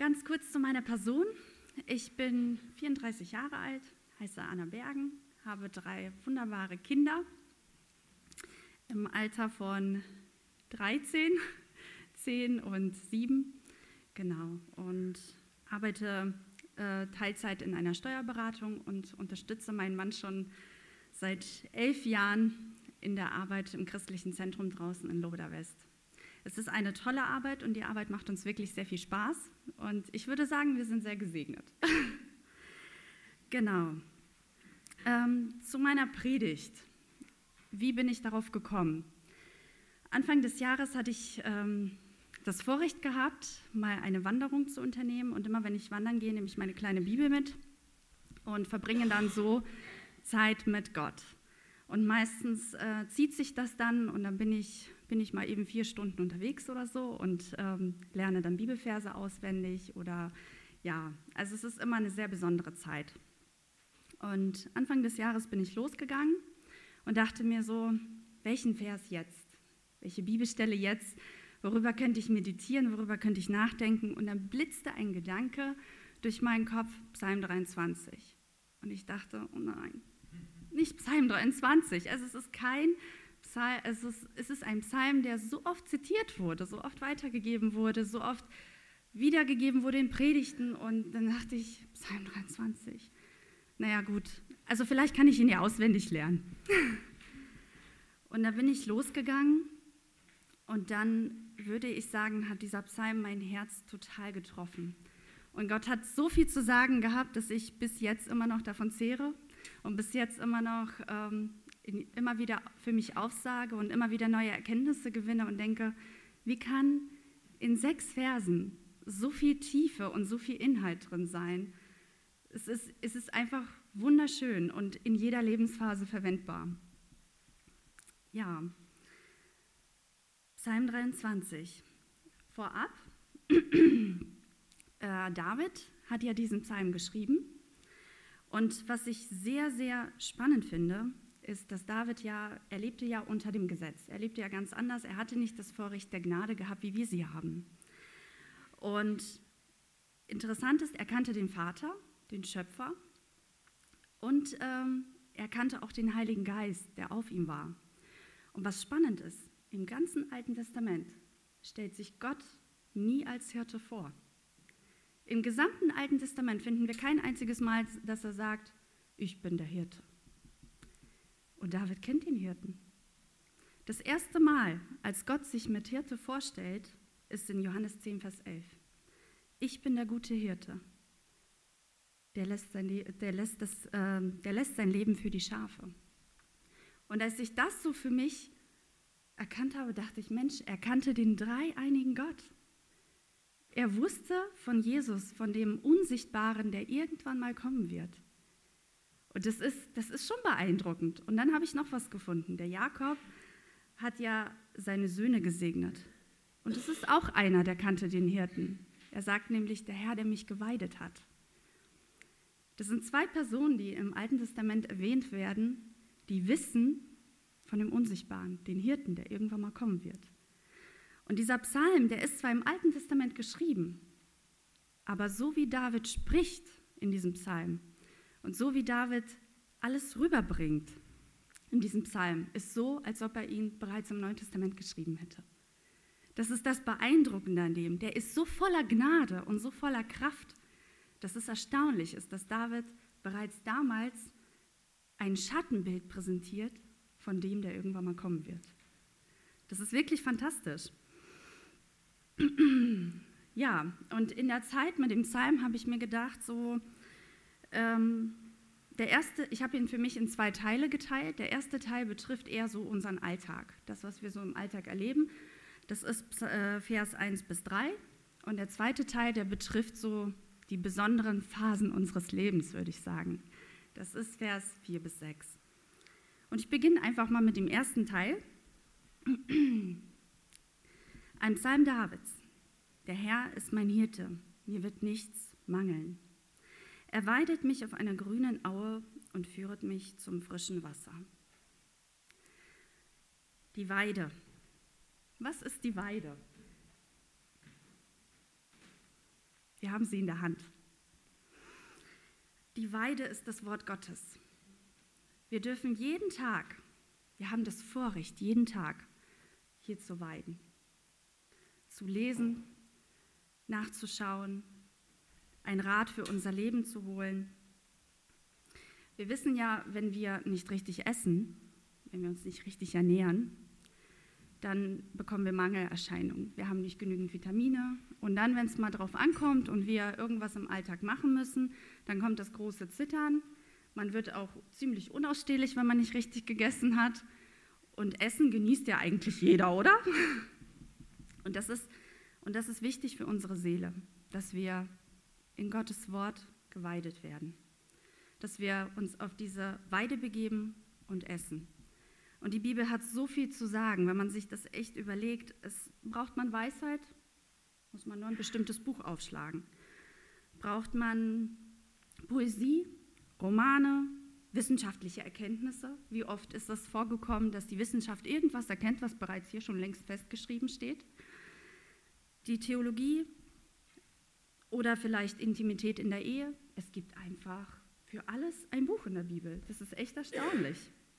Ganz kurz zu meiner Person. Ich bin 34 Jahre alt, heiße Anna Bergen, habe 3 wunderbare Kinder im Alter von 13, 10 und 7. Genau, und arbeite Teilzeit in einer Steuerberatung und unterstütze meinen Mann schon seit 11 Jahren in der Arbeit im christlichen Zentrum draußen in Lobeda West. Es ist eine tolle Arbeit und die Arbeit macht uns wirklich sehr viel Spaß und ich würde sagen, wir sind sehr gesegnet. Genau. Zu meiner Predigt. Wie bin ich darauf gekommen? Anfang des Jahres hatte ich das Vorrecht gehabt, mal eine Wanderung zu unternehmen und immer wenn ich wandern gehe, nehme ich meine kleine Bibel mit und verbringe dann so Zeit mit Gott. Und meistens zieht sich das dann und dann bin ich mal eben 4 Stunden unterwegs oder so und lerne dann Bibelverse auswendig oder ja, also es ist immer eine sehr besondere Zeit. Und Anfang des Jahres bin ich losgegangen und dachte mir so, welchen Vers jetzt? Welche Bibelstelle jetzt? Worüber könnte ich meditieren? Worüber könnte ich nachdenken? Und dann blitzte ein Gedanke durch meinen Kopf, Psalm 23. Und ich dachte, oh nein, nicht Psalm 23. Also es ist kein Psalm, es ist ein Psalm, der so oft zitiert wurde, so oft weitergegeben wurde, so oft wiedergegeben wurde in Predigten. Und dann dachte ich, Psalm 23. Naja gut, also vielleicht kann ich ihn ja auswendig lernen. Und da bin ich losgegangen und dann würde ich sagen, hat dieser Psalm mein Herz total getroffen. Und Gott hat so viel zu sagen gehabt, dass ich bis jetzt immer noch davon zehre und bis jetzt immer noch immer wieder für mich aufsage und immer wieder neue Erkenntnisse gewinne und denke, wie kann in 6 Versen so viel Tiefe und so viel Inhalt drin sein? Es ist einfach wunderschön und in jeder Lebensphase verwendbar. Ja, Psalm 23. Vorab, David hat ja diesen Psalm geschrieben. Und was ich sehr, sehr spannend finde, ist, dass David er lebte ja unter dem Gesetz. Er lebte ja ganz anders. Er hatte nicht das Vorrecht der Gnade gehabt, wie wir sie haben. Und interessant ist, er kannte den Vater, den Schöpfer, und er kannte auch den Heiligen Geist, der auf ihm war. Und was spannend ist, im ganzen Alten Testament stellt sich Gott nie als Hirte vor. Im gesamten Alten Testament finden wir kein einziges Mal, dass er sagt, ich bin der Hirte. Und David kennt den Hirten. Das erste Mal, als Gott sich mit Hirte vorstellt, ist in Johannes 10, Vers 11. Ich bin der gute Hirte. Der lässt sein Leben für die Schafe. Und als ich das so für mich erkannt habe, dachte ich, Mensch, er kannte den dreieinigen Gott. Er wusste von Jesus, von dem Unsichtbaren, der irgendwann mal kommen wird. Und das ist schon beeindruckend. Und dann habe ich noch was gefunden. Der Jakob hat ja seine Söhne gesegnet. Und es ist auch einer, der kannte den Hirten. Er sagt nämlich, der Herr, der mich geweidet hat. Das sind 2 Personen, die im Alten Testament erwähnt werden, die wissen von dem Unsichtbaren, den Hirten, der irgendwann mal kommen wird. Und dieser Psalm, der ist zwar im Alten Testament geschrieben, aber so wie David spricht in diesem Psalm und so wie David alles rüberbringt in diesem Psalm, ist so, als ob er ihn bereits im Neuen Testament geschrieben hätte. Das ist das Beeindruckende an dem. Der ist so voller Gnade und so voller Kraft, dass es erstaunlich ist, dass David bereits damals ein Schattenbild präsentiert von dem, der irgendwann mal kommen wird. Das ist wirklich fantastisch. Ja, und in der Zeit mit dem Psalm habe ich mir gedacht, ich habe ihn für mich in 2 Teile geteilt. Der erste Teil betrifft eher so unseren Alltag, das, was wir so im Alltag erleben. Das ist Vers 1 bis 3. Und der zweite Teil, der betrifft so die besonderen Phasen unseres Lebens, würde ich sagen. Das ist Vers 4 bis 6. Und ich beginne einfach mal mit dem ersten Teil. Ein Psalm Davids. Der Herr ist mein Hirte, mir wird nichts mangeln. Er weidet mich auf einer grünen Aue und führet mich zum frischen Wasser. Die Weide. Was ist die Weide? Wir haben sie in der Hand. Die Weide ist das Wort Gottes. Wir dürfen jeden Tag, wir haben das Vorrecht, jeden Tag hier zu weiden, zu lesen, nachzuschauen, einen Rat für unser Leben zu holen. Wir wissen ja, wenn wir nicht richtig essen, wenn wir uns nicht richtig ernähren, dann bekommen wir Mangelerscheinungen. Wir haben nicht genügend Vitamine und dann, wenn es mal drauf ankommt und wir irgendwas im Alltag machen müssen, dann kommt das große Zittern. Man wird auch ziemlich unausstehlich, wenn man nicht richtig gegessen hat. Und Essen genießt ja eigentlich jeder, oder? Und das ist wichtig für unsere Seele, dass wir in Gottes Wort geweidet werden, dass wir uns auf diese Weide begeben und essen. Und die Bibel hat so viel zu sagen, wenn man sich das echt überlegt. Braucht man Weisheit, muss man nur ein bestimmtes Buch aufschlagen. Braucht man Poesie, Romane, wissenschaftliche Erkenntnisse? Wie oft ist das vorgekommen, dass die Wissenschaft irgendwas erkennt, was bereits hier schon längst festgeschrieben steht? Die Theologie oder vielleicht Intimität in der Ehe? Es gibt einfach für alles ein Buch in der Bibel. Das ist echt erstaunlich.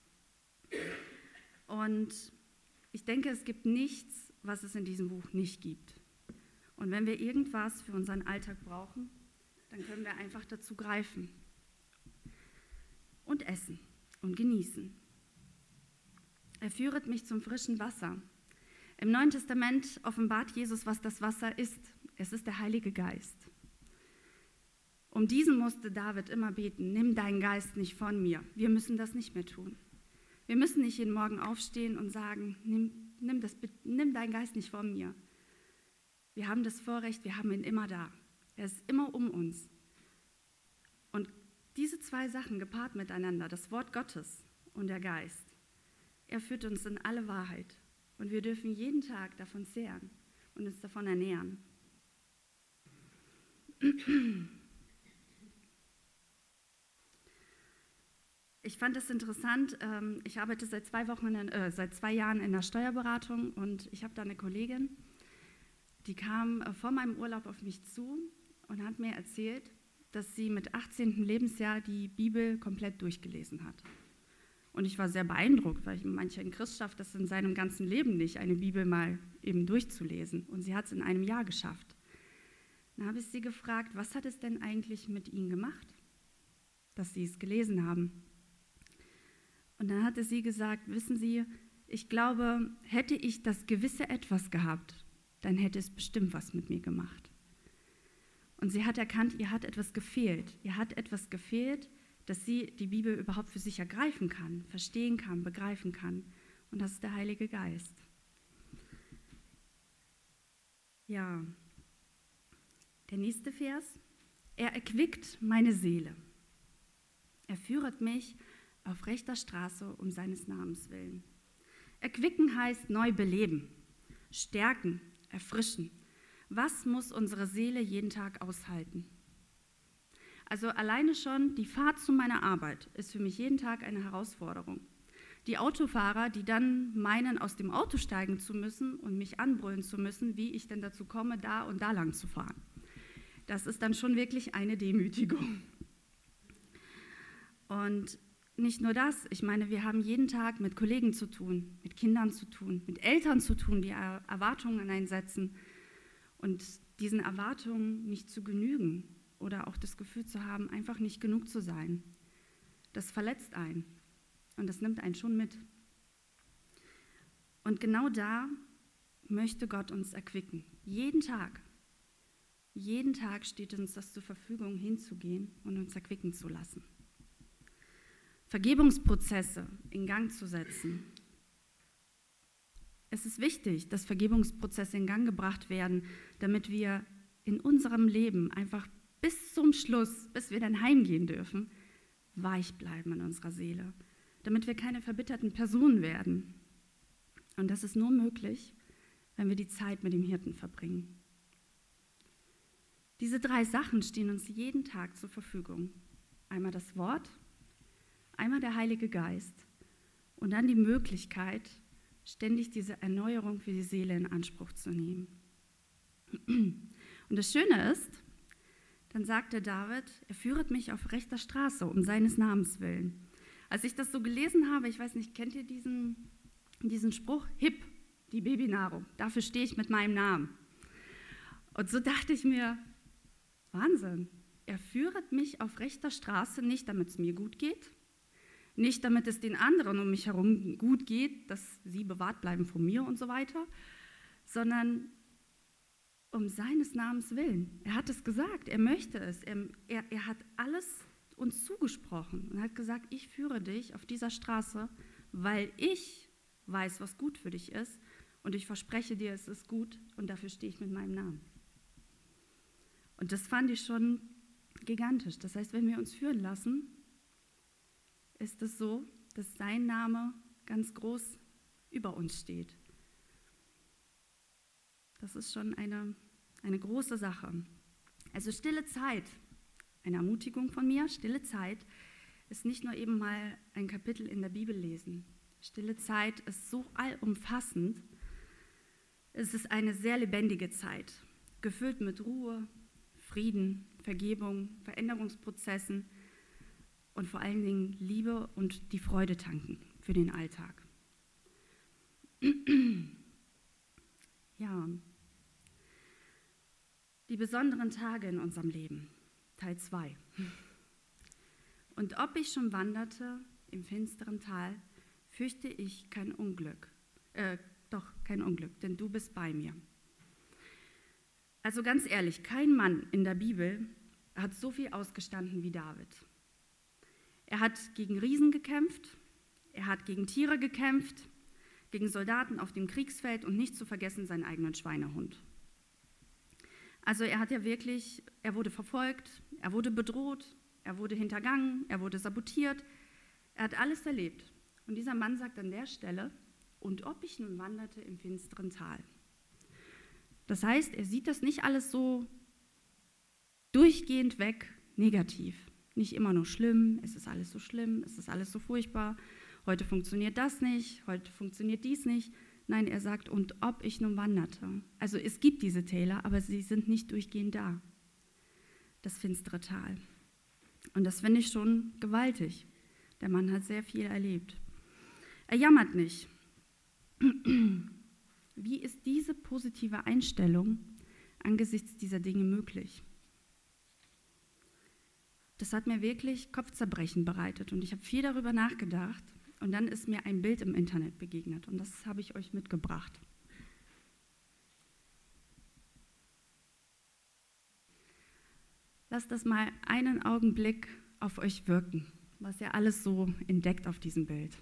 Und ich denke, es gibt nichts, was es in diesem Buch nicht gibt. Und wenn wir irgendwas für unseren Alltag brauchen, dann können wir einfach dazu greifen und essen und genießen. Er führet mich zum frischen Wasser. Im Neuen Testament offenbart Jesus, was das Wasser ist. Es ist der Heilige Geist. Um diesen musste David immer beten: Nimm deinen Geist nicht von mir. Wir müssen das nicht mehr tun. Wir müssen nicht jeden Morgen aufstehen und sagen: nimm deinen Geist nicht von mir. Wir haben das Vorrecht, wir haben ihn immer da. Er ist immer um uns. Und diese zwei Sachen gepaart miteinander, das Wort Gottes und der Geist, er führt uns in alle Wahrheit. Und wir dürfen jeden Tag davon zehren und uns davon ernähren. Ich fand es interessant, ich arbeite seit 2 Jahren in der Steuerberatung und ich habe da eine Kollegin, die kam vor meinem Urlaub auf mich zu und hat mir erzählt, dass sie mit 18. Lebensjahr die Bibel komplett durchgelesen hat. Und ich war sehr beeindruckt, weil mancher in Christ schafft das in seinem ganzen Leben nicht, eine Bibel mal eben durchzulesen. Und sie hat es in einem Jahr geschafft. Dann habe ich sie gefragt, was hat es denn eigentlich mit ihnen gemacht, dass sie es gelesen haben? Und dann hatte sie gesagt: Wissen Sie, ich glaube, hätte ich das gewisse Etwas gehabt, dann hätte es bestimmt was mit mir gemacht. Und sie hat erkannt, ihr hat etwas gefehlt. Ihr hat etwas gefehlt, dass sie die Bibel überhaupt für sich ergreifen kann, verstehen kann, begreifen kann. Und das ist der Heilige Geist. Ja, der nächste Vers. Er erquickt meine Seele. Er führet mich auf rechter Straße um seines Namens willen. Erquicken heißt neu beleben, stärken, erfrischen. Was muss unsere Seele jeden Tag aushalten? Also alleine schon die Fahrt zu meiner Arbeit ist für mich jeden Tag eine Herausforderung. Die Autofahrer, die dann meinen, aus dem Auto steigen zu müssen und mich anbrüllen zu müssen, wie ich denn dazu komme, da und da lang zu fahren. Das ist dann schon wirklich eine Demütigung. Und nicht nur das, ich meine, wir haben jeden Tag mit Kollegen zu tun, mit Kindern zu tun, mit Eltern zu tun, die Erwartungen einsetzen und diesen Erwartungen nicht zu genügen oder auch das Gefühl zu haben, einfach nicht genug zu sein. Das verletzt einen und das nimmt einen schon mit. Und genau da möchte Gott uns erquicken. Jeden Tag steht uns das zur Verfügung, hinzugehen und uns erquicken zu lassen. Vergebungsprozesse in Gang zu setzen. Es ist wichtig, dass Vergebungsprozesse in Gang gebracht werden, damit wir in unserem Leben einfach bis zum Schluss, bis wir dann heimgehen dürfen, weich bleiben in unserer Seele, damit wir keine verbitterten Personen werden. Und das ist nur möglich, wenn wir die Zeit mit dem Hirten verbringen. Diese 3 Sachen stehen uns jeden Tag zur Verfügung. Einmal das Wort, einmal der Heilige Geist und dann die Möglichkeit, ständig diese Erneuerung für die Seele in Anspruch zu nehmen. Und das Schöne ist, dann sagte David, er führet mich auf rechter Straße um seines Namens willen. Als ich das so gelesen habe, ich weiß nicht, kennt ihr diesen Spruch? Hip, die Babynahrung, dafür stehe ich mit meinem Namen. Und so dachte ich mir, Wahnsinn, er führet mich auf rechter Straße, nicht damit es mir gut geht, nicht damit es den anderen um mich herum gut geht, dass sie bewahrt bleiben von mir und so weiter, sondern um seines Namens willen. Er hat es gesagt, er möchte es, er hat alles uns zugesprochen und hat gesagt, ich führe dich auf dieser Straße, weil ich weiß, was gut für dich ist und ich verspreche dir, es ist gut und dafür stehe ich mit meinem Namen. Und das fand ich schon gigantisch. Das heißt, wenn wir uns führen lassen, ist es so, dass sein Name ganz groß über uns steht. Das ist schon eine große Sache. Also stille Zeit, eine Ermutigung von mir, stille Zeit ist nicht nur eben mal ein Kapitel in der Bibel lesen. Stille Zeit ist so allumfassend. Es ist eine sehr lebendige Zeit, gefüllt mit Ruhe, Frieden, Vergebung, Veränderungsprozessen und vor allen Dingen Liebe und die Freude tanken für den Alltag. Ja, die besonderen Tage in unserem Leben, Teil 2. Und ob ich schon wanderte im finsteren Tal, fürchte ich kein Unglück, denn du bist bei mir. Also ganz ehrlich, kein Mann in der Bibel hat so viel ausgestanden wie David. Er hat gegen Riesen gekämpft, er hat gegen Tiere gekämpft, gegen Soldaten auf dem Kriegsfeld und nicht zu vergessen seinen eigenen Schweinehund. Also er wurde verfolgt, er wurde bedroht, er wurde hintergangen, er wurde sabotiert, er hat alles erlebt. Und dieser Mann sagt an der Stelle, und ob ich nun wanderte im finsteren Tal. Das heißt, er sieht das nicht alles so durchgehend weg negativ. Nicht immer nur schlimm, es ist alles so schlimm, es ist alles so furchtbar, heute funktioniert das nicht, heute funktioniert dies nicht. Nein, er sagt, und ob ich nun wanderte. Also es gibt diese Täler, aber sie sind nicht durchgehend da. Das finstere Tal. Und das finde ich schon gewaltig. Der Mann hat sehr viel erlebt. Er jammert nicht. Wie ist diese positive Einstellung angesichts dieser Dinge möglich? Das hat mir wirklich Kopfzerbrechen bereitet und ich habe viel darüber nachgedacht und dann ist mir ein Bild im Internet begegnet und das habe ich euch mitgebracht. Lasst das mal einen Augenblick auf euch wirken, was ihr alles so entdeckt auf diesem Bild.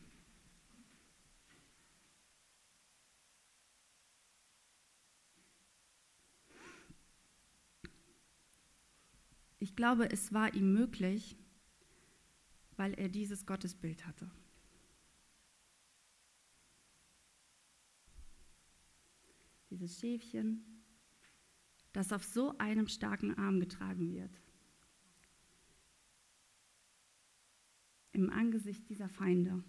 Ich glaube, es war ihm möglich, weil er dieses Gottesbild hatte. Dieses Schäfchen, das auf so einem starken Arm getragen wird. Im Angesicht dieser Feinde.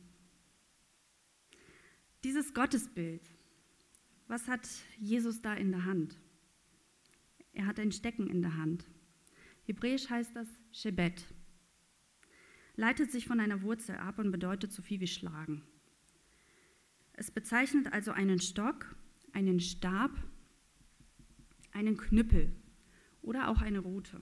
Dieses Gottesbild, was hat Jesus da in der Hand? Er hat ein Stecken in der Hand. Hebräisch heißt das Shebet. Leitet sich von einer Wurzel ab und bedeutet so viel wie schlagen. Es bezeichnet also einen Stock, einen Stab, einen Knüppel oder auch eine Rute.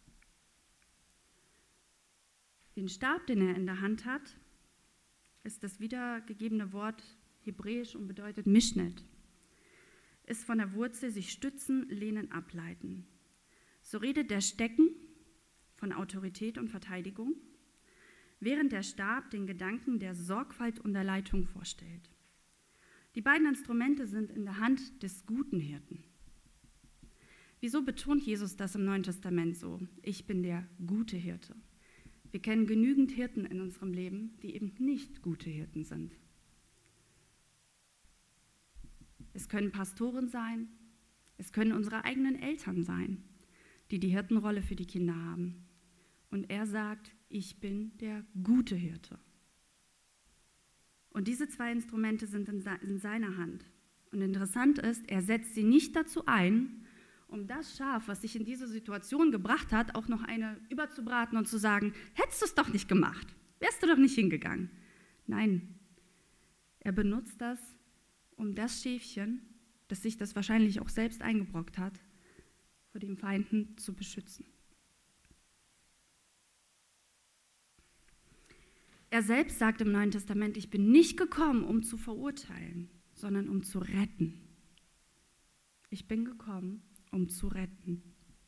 Den Stab, den er in der Hand hat, ist das wiedergegebene Wort hebräisch und bedeutet Mischnet. Ist von der Wurzel sich stützen, lehnen, ableiten. So redet der Stecken von Autorität und Verteidigung, während der Stab den Gedanken der Sorgfalt und der Leitung vorstellt. Die beiden Instrumente sind in der Hand des guten Hirten. Wieso betont Jesus das im Neuen Testament so? Ich bin der gute Hirte. Wir kennen genügend Hirten in unserem Leben, die eben nicht gute Hirten sind. Es können Pastoren sein, es können unsere eigenen Eltern sein, die die Hirtenrolle für die Kinder haben. Und er sagt, ich bin der gute Hirte. Und diese zwei Instrumente sind in seiner Hand. Und interessant ist, er setzt sie nicht dazu ein, um das Schaf, was sich in diese Situation gebracht hat, auch noch eine überzubraten und zu sagen, hättest du es doch nicht gemacht, wärst du doch nicht hingegangen. Nein, er benutzt das, um das Schäfchen, das sich das wahrscheinlich auch selbst eingebrockt hat, vor den Feinden zu beschützen. Er selbst sagt im Neuen Testament, ich bin nicht gekommen, um zu verurteilen, sondern um zu retten. Ich bin gekommen, um zu retten.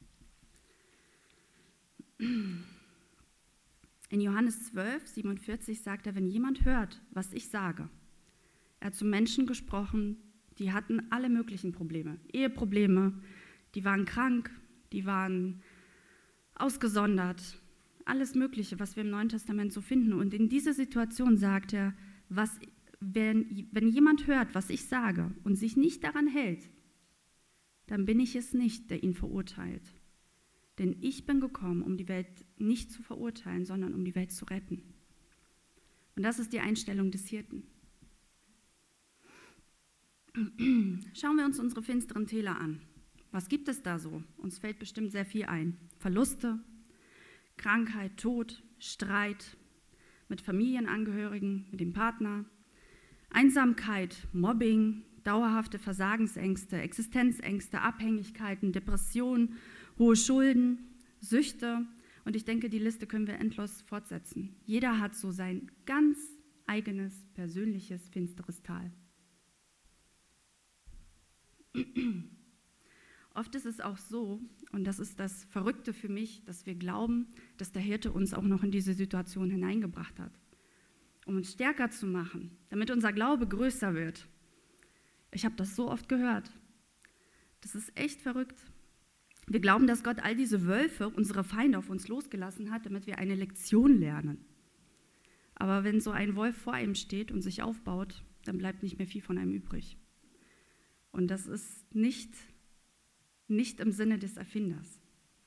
In Johannes 12, 47 sagt er, wenn jemand hört, was ich sage, er hat zu Menschen gesprochen, die hatten alle möglichen Probleme, Eheprobleme, die waren krank, die waren ausgesondert, alles Mögliche, was wir im Neuen Testament so finden. Und in dieser Situation sagt er, wenn jemand hört, was ich sage und sich nicht daran hält, dann bin ich es nicht, der ihn verurteilt. Denn ich bin gekommen, um die Welt nicht zu verurteilen, sondern um die Welt zu retten. Und das ist die Einstellung des Hirten. Schauen wir uns unsere finsteren Täler an. Was gibt es da so? Uns fällt bestimmt sehr viel ein. Verluste, Krankheit, Tod, Streit mit Familienangehörigen, mit dem Partner, Einsamkeit, Mobbing, dauerhafte Versagensängste, Existenzängste, Abhängigkeiten, Depressionen, hohe Schulden, Süchte. Und ich denke, die Liste können wir endlos fortsetzen. Jeder hat so sein ganz eigenes, persönliches, finsteres Tal. Oft ist es auch so, und das ist das Verrückte für mich, dass wir glauben, dass der Hirte uns auch noch in diese Situation hineingebracht hat, um uns stärker zu machen, damit unser Glaube größer wird. Ich habe das so oft gehört. Das ist echt verrückt. Wir glauben, dass Gott all diese Wölfe, unsere Feinde, auf uns losgelassen hat, damit wir eine Lektion lernen. Aber wenn so ein Wolf vor einem steht und sich aufbaut, dann bleibt nicht mehr viel von einem übrig. Und das ist nicht im Sinne des Erfinders.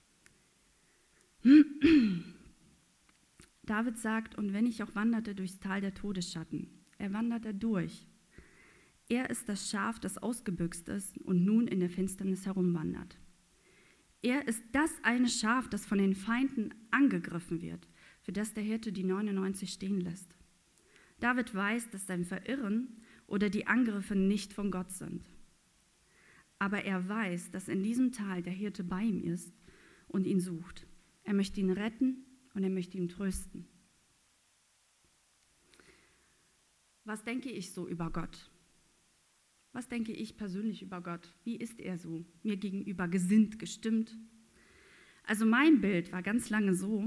David sagt, und wenn ich auch wanderte durchs Tal der Todesschatten, er wandert da durch. Er ist das Schaf, das ausgebüxt ist und nun in der Finsternis herumwandert. Er ist das eine Schaf, das von den Feinden angegriffen wird, für das der Hirte die 99 stehen lässt. David weiß, dass sein Verirren oder die Angriffe nicht von Gott sind. Aber er weiß, dass in diesem Tal der Hirte bei ihm ist und ihn sucht. Er möchte ihn retten und er möchte ihn trösten. Was denke ich so über Gott? Was denke ich persönlich über Gott? Wie ist er so mir gegenüber gesinnt, gestimmt? Also mein Bild war ganz lange so,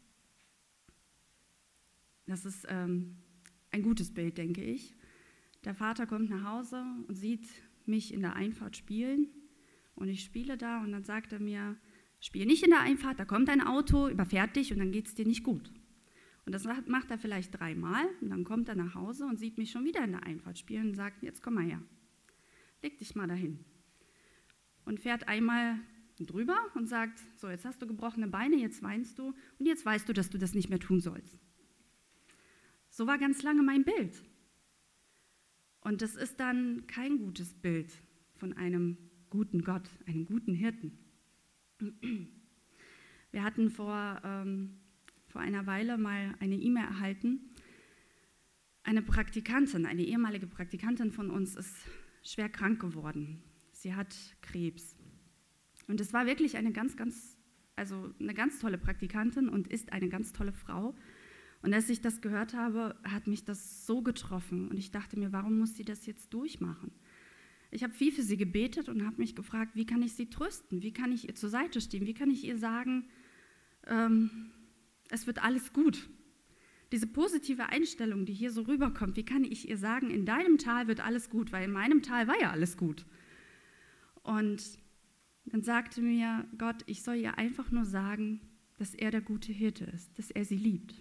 das ist ein gutes Bild, denke ich. Der Vater kommt nach Hause und sieht mich in der Einfahrt spielen und ich spiele da und dann sagt er mir, spiel nicht in der Einfahrt, da kommt ein Auto, überfährt dich und dann geht es dir nicht gut. Und das macht er vielleicht 3-mal und dann kommt er nach Hause und sieht mich schon wieder in der Einfahrt spielen und sagt, jetzt komm mal her, leg dich mal dahin. Und fährt einmal drüber und sagt, so jetzt hast du gebrochene Beine, jetzt weinst du und jetzt weißt du, dass du das nicht mehr tun sollst. So war ganz lange mein Bild. Und das ist dann kein gutes Bild von einem guten Gott, einem guten Hirten. Wir hatten vor einer Weile mal eine E-Mail erhalten. Eine Praktikantin, eine ehemalige Praktikantin von uns ist schwer krank geworden. Sie hat Krebs. Und es war wirklich eine ganz tolle Praktikantin und ist eine ganz tolle Frau. Und als ich das gehört habe, hat mich das so getroffen. Und ich dachte mir, warum muss sie das jetzt durchmachen? Ich habe viel für sie gebetet und habe mich gefragt, wie kann ich sie trösten? Wie kann ich ihr zur Seite stehen? Wie kann ich ihr sagen, es wird alles gut? Diese positive Einstellung, die hier so rüberkommt, wie kann ich ihr sagen, in deinem Tal wird alles gut? Weil in meinem Tal war ja alles gut. Und dann sagte mir Gott, ich soll ihr einfach nur sagen, dass er der gute Hirte ist, dass er sie liebt.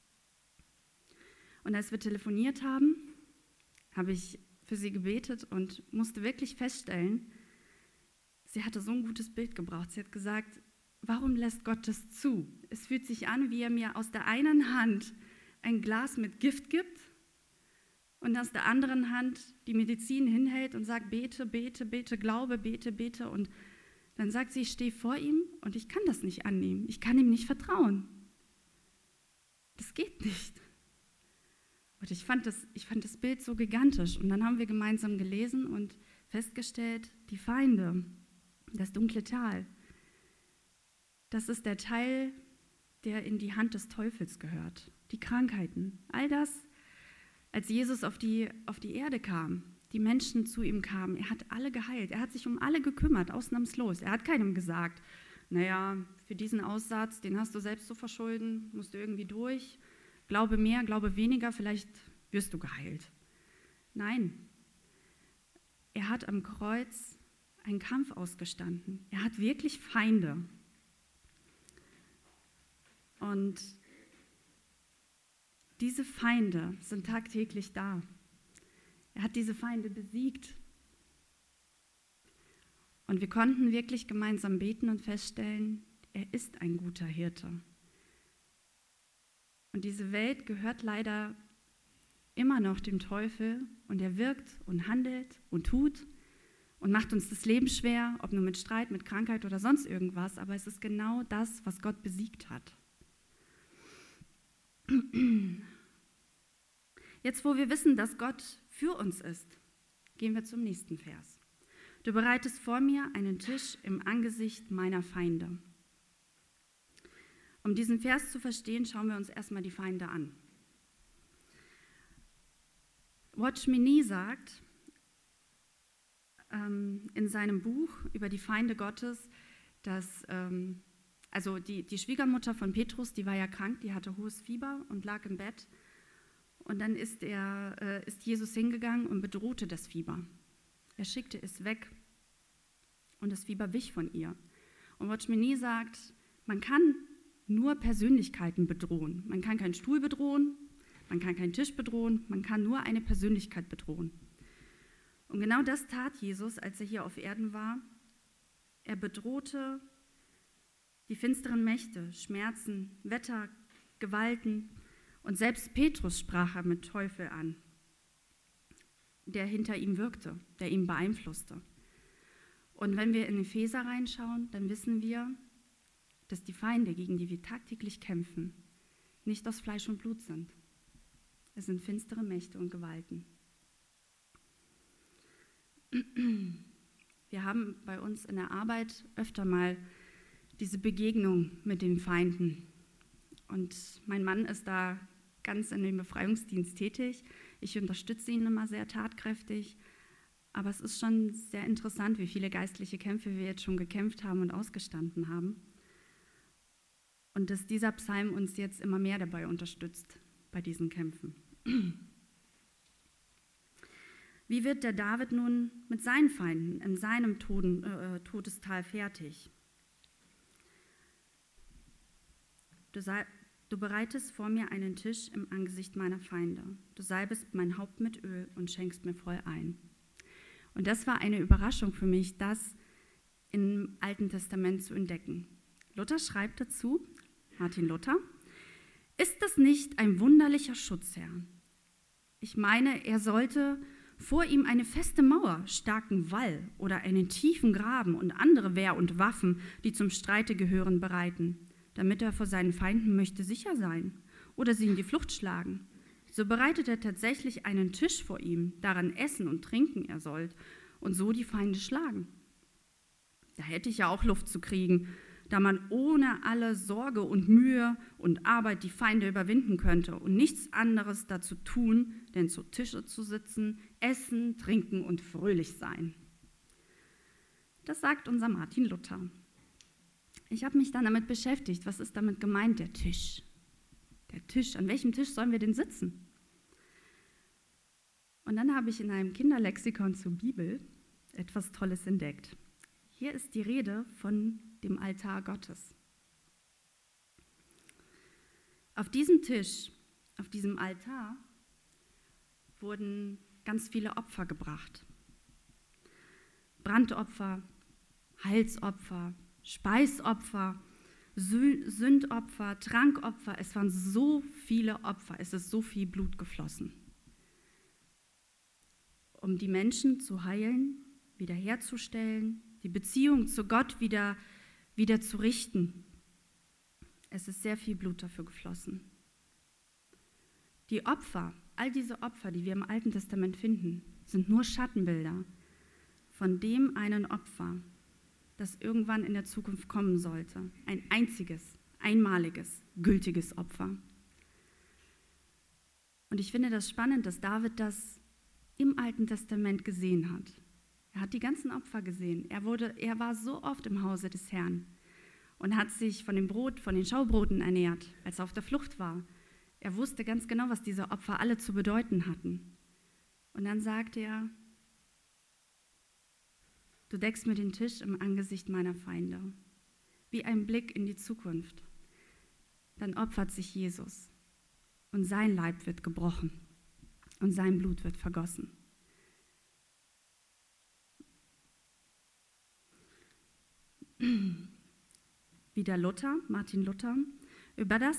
Und als wir telefoniert haben, habe ich für sie gebetet und musste wirklich feststellen, sie hatte so ein gutes Bild gebraucht. Sie hat gesagt, warum lässt Gott das zu? Es fühlt sich an, wie er mir aus der einen Hand ein Glas mit Gift gibt und aus der anderen Hand die Medizin hinhält und sagt, bete, bete, bete, glaube, bete, bete. Und Dann sagt sie, ich stehe vor ihm und ich kann das nicht annehmen. Ich kann ihm nicht vertrauen. Das geht nicht. Und ich fand das Bild so gigantisch. Und dann haben wir gemeinsam gelesen und festgestellt, die Feinde, das dunkle Tal, das ist der Teil, der in die Hand des Teufels gehört. Die Krankheiten, all das, als Jesus auf die Erde kam, die Menschen zu ihm kamen, er hat alle geheilt, er hat sich um alle gekümmert, ausnahmslos. Er hat keinem gesagt, naja, für diesen Aussatz, den hast du selbst zu verschulden, musst du irgendwie durch, glaube mehr, glaube weniger, vielleicht wirst du geheilt. Nein, er hat am Kreuz einen Kampf ausgestanden. Er hat wirklich Feinde. Und diese Feinde sind tagtäglich da. Er hat diese Feinde besiegt. Und wir konnten wirklich gemeinsam beten und feststellen, er ist ein guter Hirte. Und diese Welt gehört leider immer noch dem Teufel und er wirkt und handelt und tut und macht uns das Leben schwer, ob nur mit Streit, mit Krankheit oder sonst irgendwas, aber es ist genau das, was Gott besiegt hat. Jetzt, wo wir wissen, dass Gott für uns ist, gehen wir zum nächsten Vers. Du bereitest vor mir einen Tisch im Angesicht meiner Feinde. Um diesen Vers zu verstehen, schauen wir uns erstmal die Feinde an. Watchman Nee sagt in seinem Buch über die Feinde Gottes, dass also die Schwiegermutter von Petrus, die war ja krank, die hatte hohes Fieber und lag im Bett. Und dann ist Jesus hingegangen und bedrohte das Fieber. Er schickte es weg und das Fieber wich von ihr. Und Watchman Nee sagt, man kann nur Persönlichkeiten bedrohen. Man kann keinen Stuhl bedrohen, man kann keinen Tisch bedrohen, man kann nur eine Persönlichkeit bedrohen. Und genau das tat Jesus, als er hier auf Erden war. Er bedrohte die finsteren Mächte, Schmerzen, Wetter, Gewalten. Und selbst Petrus sprach er mit Teufel an, der hinter ihm wirkte, der ihn beeinflusste. Und wenn wir in Epheser reinschauen, dann wissen wir, dass die Feinde, gegen die wir tagtäglich kämpfen, nicht aus Fleisch und Blut sind. Es sind finstere Mächte und Gewalten. Wir haben bei uns in der Arbeit öfter mal diese Begegnung mit den Feinden. Und mein Mann ist da ganz in dem Befreiungsdienst tätig. Ich unterstütze ihn immer sehr tatkräftig. Aber es ist schon sehr interessant, wie viele geistliche Kämpfe wir jetzt schon gekämpft haben und ausgestanden haben. Und dass dieser Psalm uns jetzt immer mehr dabei unterstützt, bei diesen Kämpfen. Wie wird der David nun mit seinen Feinden in seinem Todestal fertig? Du bereitest vor mir einen Tisch im Angesicht meiner Feinde. Du salbest mein Haupt mit Öl und schenkst mir voll ein. Und das war eine Überraschung für mich, das im Alten Testament zu entdecken. Luther schreibt dazu, Martin Luther, ist das nicht ein wunderlicher Schutzherr? Ich meine, er sollte vor ihm eine feste Mauer, starken Wall oder einen tiefen Graben und andere Wehr und Waffen, die zum Streite gehören, bereiten, damit er vor seinen Feinden möchte sicher sein oder sie in die Flucht schlagen. So bereitet er tatsächlich einen Tisch vor ihm, daran essen und trinken er sollt und so die Feinde schlagen. Da hätte ich ja auch Luft zu kriegen, da man ohne alle Sorge und Mühe und Arbeit die Feinde überwinden könnte und nichts anderes dazu tun, denn zu Tische zu sitzen, essen, trinken und fröhlich sein. Das sagt unser Martin Luther. Ich habe mich dann damit beschäftigt, was ist damit gemeint, der Tisch? Der Tisch, an welchem Tisch sollen wir denn sitzen? Und dann habe ich in einem Kinderlexikon zur Bibel etwas Tolles entdeckt. Hier ist die Rede von dem Altar Gottes. Auf diesem Tisch, auf diesem Altar, wurden ganz viele Opfer gebracht. Brandopfer, Heilsopfer, Speisopfer, Sündopfer, Trankopfer. Es waren so viele Opfer, es ist so viel Blut geflossen. Um die Menschen zu heilen, wiederherzustellen, die Beziehung zu Gott wieder zu richten. Es ist sehr viel Blut dafür geflossen. Die Opfer, all diese Opfer, die wir im Alten Testament finden, sind nur Schattenbilder von dem einen Opfer, das irgendwann in der Zukunft kommen sollte. Ein einziges, einmaliges, gültiges Opfer. Und ich finde das spannend, dass David das im Alten Testament gesehen hat. Er hat die ganzen Opfer gesehen. Er war so oft im Hause des Herrn und hat sich von dem Brot, von den Schaubroten ernährt, als er auf der Flucht war. Er wusste ganz genau, was diese Opfer alle zu bedeuten hatten. Und dann sagte er, du deckst mir den Tisch im Angesicht meiner Feinde, wie ein Blick in die Zukunft. Dann opfert sich Jesus und sein Leib wird gebrochen und sein Blut wird vergossen. Wieder Martin Luther, über das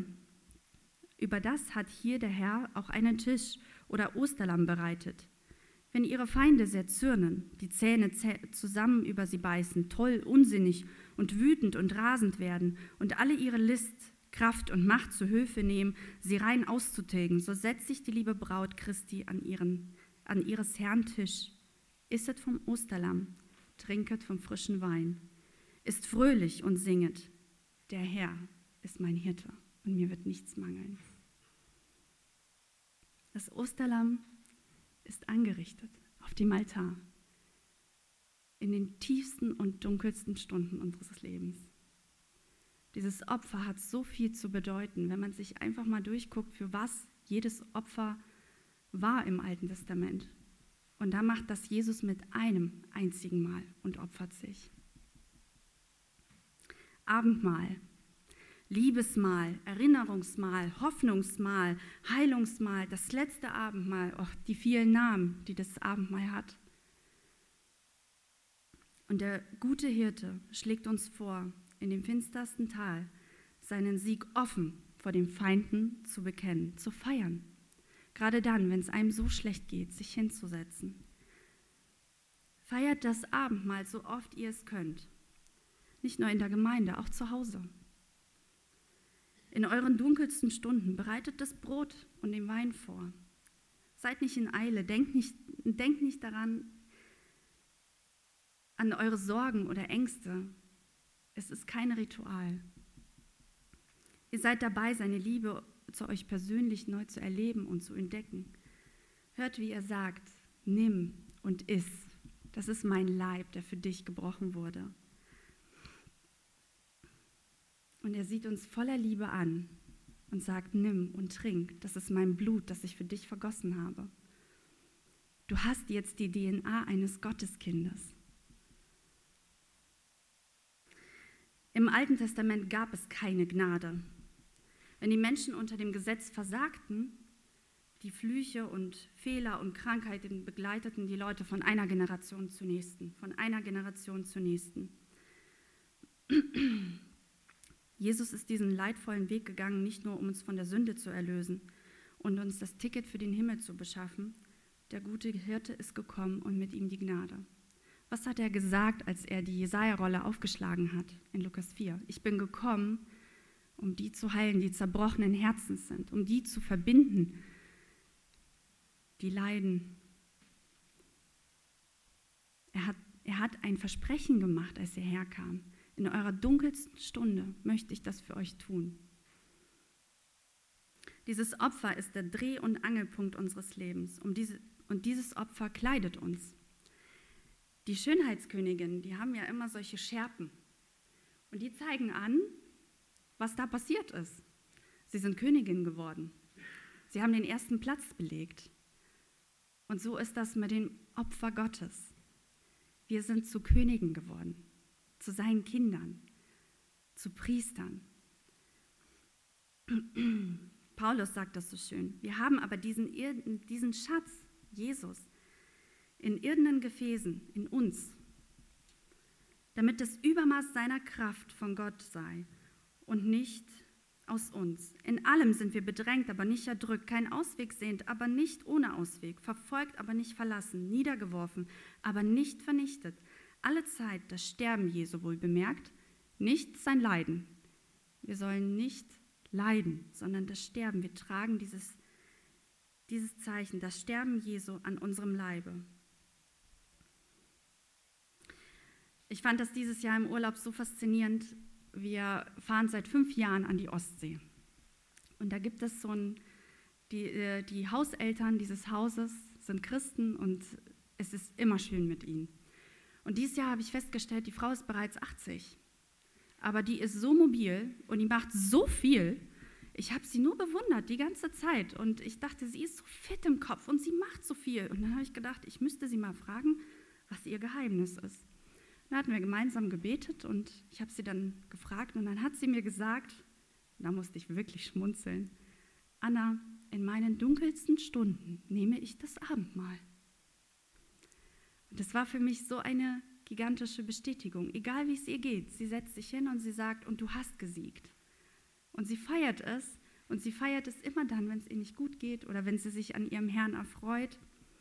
hat hier der Herr auch einen Tisch oder Osterlamm bereitet. Wenn ihre Feinde sehr zürnen, die Zähne zusammen über sie beißen, toll, unsinnig und wütend und rasend werden und alle ihre List, Kraft und Macht zu Hilfe nehmen, sie rein auszutilgen, so setzt sich die liebe Braut Christi an ihres Herrn Tisch, isset vom Osterlamm, trinket vom frischen Wein, ist fröhlich und singet, der Herr ist mein Hirte und mir wird nichts mangeln. Das Osterlamm ist angerichtet auf dem Altar in den tiefsten und dunkelsten Stunden unseres Lebens. Dieses Opfer hat so viel zu bedeuten, wenn man sich einfach mal durchguckt, für was jedes Opfer war im Alten Testament. Und da macht das Jesus mit einem einzigen Mal und opfert sich. Abendmahl, Liebesmahl, Erinnerungsmahl, Hoffnungsmahl, Heilungsmahl, das letzte Abendmahl, die vielen Namen, die das Abendmahl hat. Und der gute Hirte schlägt uns vor, in dem finstersten Tal seinen Sieg offen vor den Feinden zu bekennen, zu feiern. Gerade dann, wenn es einem so schlecht geht, sich hinzusetzen. Feiert das Abendmahl so oft ihr es könnt. Nicht nur in der Gemeinde, auch zu Hause. In euren dunkelsten Stunden bereitet das Brot und den Wein vor. Seid nicht in Eile, denkt nicht daran, an eure Sorgen oder Ängste. Es ist kein Ritual. Ihr seid dabei, seine Liebe zu euch persönlich neu zu erleben und zu entdecken. Hört, wie er sagt, nimm und iss. Das ist mein Leib, der für dich gebrochen wurde. Und er sieht uns voller Liebe an und sagt, nimm und trink. Das ist mein Blut, das ich für dich vergossen habe. Du hast jetzt die DNA eines Gotteskindes. Im Alten Testament gab es keine Gnade. Wenn die Menschen unter dem Gesetz versagten, die Flüche und Fehler und Krankheiten begleiteten die Leute von einer Generation zur nächsten, Jesus ist diesen leidvollen Weg gegangen, nicht nur um uns von der Sünde zu erlösen und uns das Ticket für den Himmel zu beschaffen. Der gute Hirte ist gekommen und mit ihm die Gnade. Was hat er gesagt, als er die Jesaja-Rolle aufgeschlagen hat in Lukas 4? Ich bin gekommen, um die zu heilen, die zerbrochenen Herzens sind, um die zu verbinden, die leiden. Er hat ein Versprechen gemacht, als er herkam. In eurer dunkelsten Stunde möchte ich das für euch tun. Dieses Opfer ist der Dreh- und Angelpunkt unseres Lebens. Und dieses Opfer kleidet uns. Die Schönheitsköniginnen, die haben ja immer solche Schärpen. Und die zeigen an, was da passiert ist. Sie sind Königin geworden. Sie haben den ersten Platz belegt. Und so ist das mit dem Opfer Gottes. Wir sind zu Königen geworden, zu seinen Kindern, zu Priestern. Paulus sagt das so schön. Wir haben aber diesen Schatz, Jesus, in irdenen Gefäßen, in uns, damit das Übermaß seiner Kraft von Gott sei und nicht aus uns. In allem sind wir bedrängt, aber nicht erdrückt, keinen Ausweg sehend, aber nicht ohne Ausweg, verfolgt, aber nicht verlassen, niedergeworfen, aber nicht vernichtet, alle Zeit das Sterben Jesu wohl bemerkt, nicht sein Leiden. Wir sollen nicht leiden, sondern das Sterben. Wir tragen dieses Zeichen, das Sterben Jesu an unserem Leibe. Ich fand das dieses Jahr im Urlaub so faszinierend. Wir fahren seit 5 Jahren an die Ostsee. Und da gibt es die Hauseltern dieses Hauses sind Christen und es ist immer schön mit ihnen. Und dieses Jahr habe ich festgestellt, die Frau ist bereits 80. Aber die ist so mobil und die macht so viel. Ich habe sie nur bewundert die ganze Zeit. Und ich dachte, sie ist so fit im Kopf und sie macht so viel. Und dann habe ich gedacht, ich müsste sie mal fragen, was ihr Geheimnis ist. Dann hatten wir gemeinsam gebetet und ich habe sie dann gefragt. Und dann hat sie mir gesagt, da musste ich wirklich schmunzeln, Anna, in meinen dunkelsten Stunden nehme ich das Abendmahl. Und das war für mich so eine gigantische Bestätigung. Egal wie es ihr geht, sie setzt sich hin und sie sagt, und du hast gesiegt. Und sie feiert es und sie feiert es immer dann, wenn es ihr nicht gut geht oder wenn sie sich an ihrem Herrn erfreut.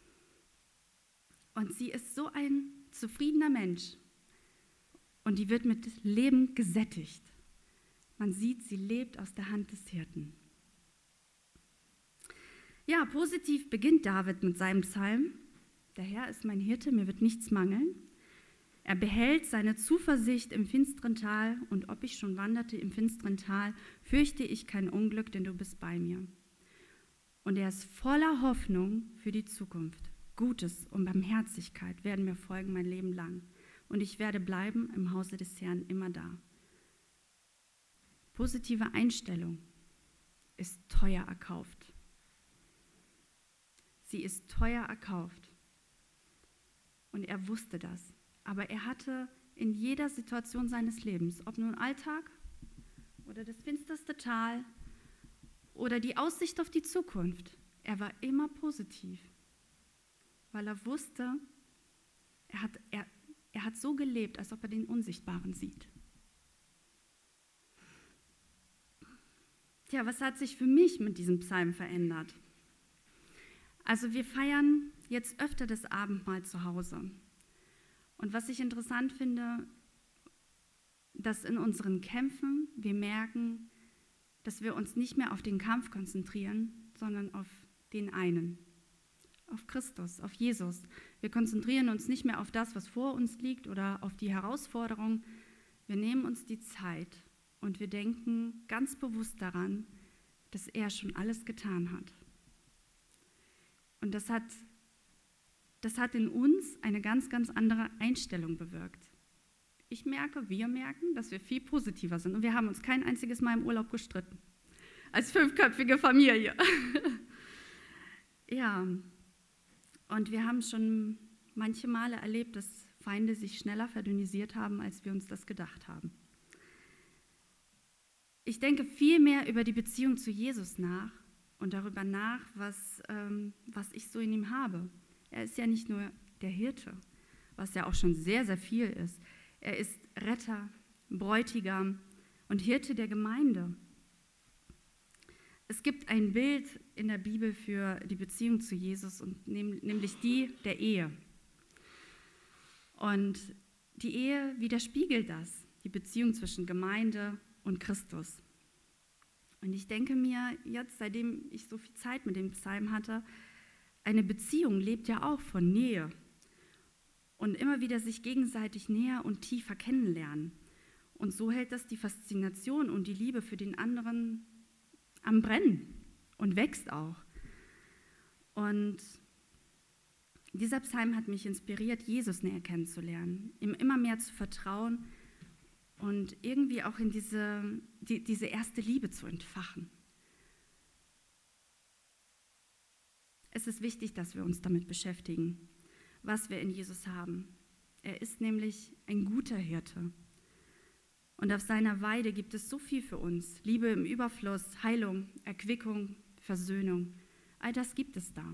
Und sie ist so ein zufriedener Mensch und die wird mit Leben gesättigt. Man sieht, sie lebt aus der Hand des Hirten. Ja, positiv beginnt David mit seinem Psalm. Der Herr ist mein Hirte, mir wird nichts mangeln. Er behält seine Zuversicht im finsteren Tal und ob ich schon wanderte im finsteren Tal, fürchte ich kein Unglück, denn du bist bei mir. Und er ist voller Hoffnung für die Zukunft. Gutes und Barmherzigkeit werden mir folgen mein Leben lang und ich werde bleiben im Hause des Herrn immer da. Positive Einstellung ist teuer erkauft. Sie ist teuer erkauft. Und er wusste das. Aber er hatte in jeder Situation seines Lebens, ob nun Alltag oder das finsterste Tal oder die Aussicht auf die Zukunft, er war immer positiv, weil er wusste, er hat so gelebt, als ob er den Unsichtbaren sieht. Tja, was hat sich für mich mit diesem Psalm verändert? Also wir feiern jetzt öfter das Abendmahl zu Hause. Und was ich interessant finde, dass in unseren Kämpfen wir merken, dass wir uns nicht mehr auf den Kampf konzentrieren, sondern auf den einen, auf Christus, auf Jesus. Wir konzentrieren uns nicht mehr auf das, was vor uns liegt oder auf die Herausforderung. Wir nehmen uns die Zeit und wir denken ganz bewusst daran, dass er schon alles getan hat. Und das hat in uns eine ganz, ganz andere Einstellung bewirkt. Wir merken, dass wir viel positiver sind. Und wir haben uns kein einziges Mal im Urlaub gestritten. Als 5-köpfige Familie. Ja, und wir haben schon manche Male erlebt, dass Feinde sich schneller verdünnisiert haben, als wir uns das gedacht haben. Ich denke viel mehr über die Beziehung zu Jesus nach und darüber nach, was ich so in ihm habe. Er ist ja nicht nur der Hirte, was ja auch schon sehr, sehr viel ist. Er ist Retter, Bräutigam und Hirte der Gemeinde. Es gibt ein Bild in der Bibel für die Beziehung zu Jesus, und nämlich die der Ehe. Und die Ehe widerspiegelt das, die Beziehung zwischen Gemeinde und Christus. Und ich denke mir jetzt, seitdem ich so viel Zeit mit dem Psalm hatte, eine Beziehung lebt ja auch von Nähe und immer wieder sich gegenseitig näher und tiefer kennenlernen. Und so hält das die Faszination und die Liebe für den anderen am Brennen und wächst auch. Und dieser Psalm hat mich inspiriert, Jesus näher kennenzulernen, ihm immer mehr zu vertrauen und irgendwie auch in diese erste Liebe zu entfachen. Es ist wichtig, dass wir uns damit beschäftigen, was wir in Jesus haben. Er ist nämlich ein guter Hirte. Und auf seiner Weide gibt es so viel für uns. Liebe im Überfluss, Heilung, Erquickung, Versöhnung. All das gibt es da.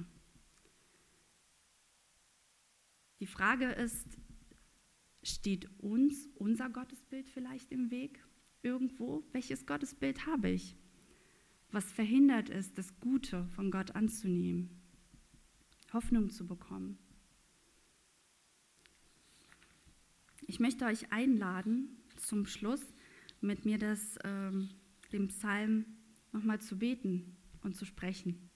Die Frage ist, steht uns unser Gottesbild vielleicht im Weg? Irgendwo? Welches Gottesbild habe ich? Was verhindert es, das Gute von Gott anzunehmen? Hoffnung zu bekommen. Ich möchte euch einladen, zum Schluss mit mir den Psalm nochmal zu beten und zu sprechen.